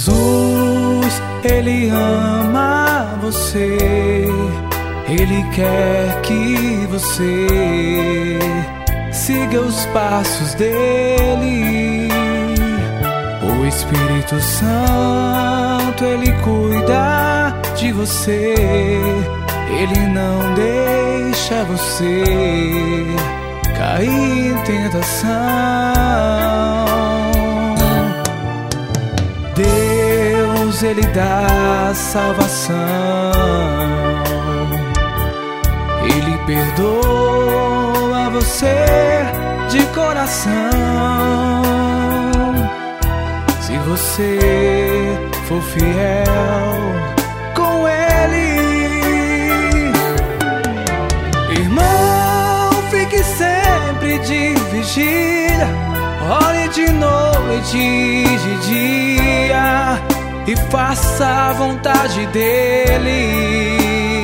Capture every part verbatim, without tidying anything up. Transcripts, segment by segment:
Jesus, Ele ama você, Ele quer que você siga os passos dele. O Espírito Santo, Ele cuida de você, Ele não deixa você cair em tentação. Deus, Ele dá salvação, Ele perdoa você de coração. Se você for fiel com Ele, irmão, fique sempre de vigília, ore de noite e de dia e faça a vontade dele.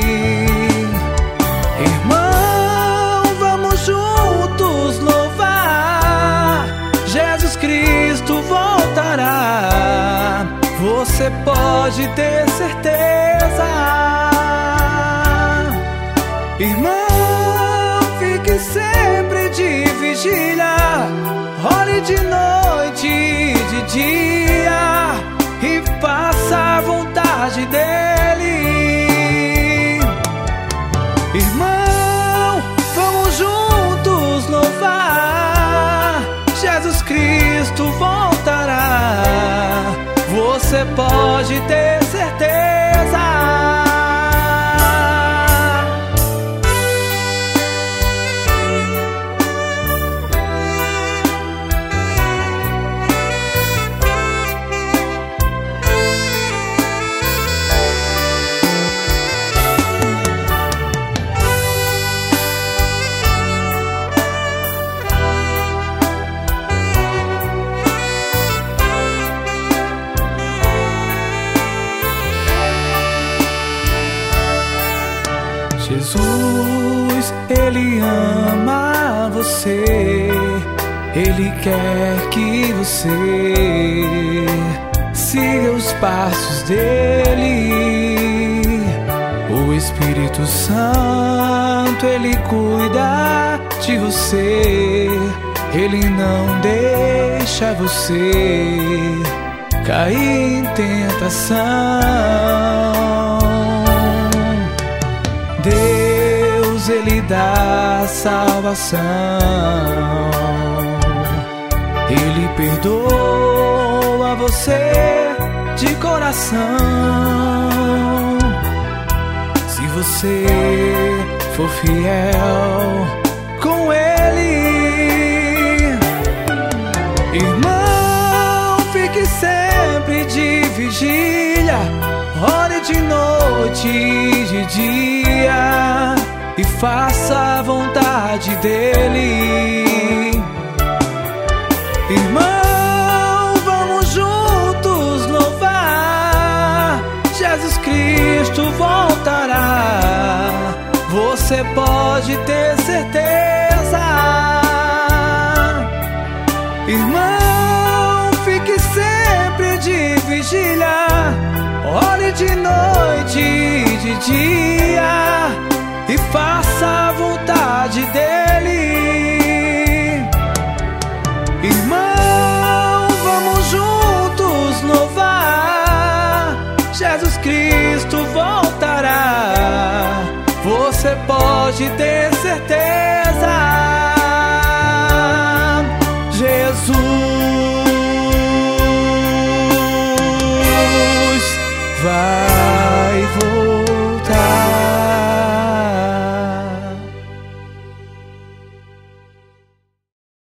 Irmão, vamos juntos louvar, Jesus Cristo voltará, você pode ter certeza. Irmão, fique sempre de vigília, ore de noite e de dia e faça a vontade dele. Irmão, vamos juntos louvar, Jesus Cristo voltará, você pode ter certeza. Jesus, Ele ama você, Ele quer que você siga os passos dele. O Espírito Santo, Ele cuida de você, Ele não deixa você cair em tentação. Deus, Ele dá salvação, Ele perdoa você de coração. Se você for fiel com Ele, irmão, fique sempre de vigília, ore de noite e de dia e faça a vontade dele. Irmão, vamos juntos louvar, Jesus Cristo voltará, você pode ter certeza. Irmão, fique sempre de vigília, ore de noite e de dia e faça a vontade dele. Irmão, vamos juntos louvar, Jesus Cristo voltará, você pode ter certeza. Jesus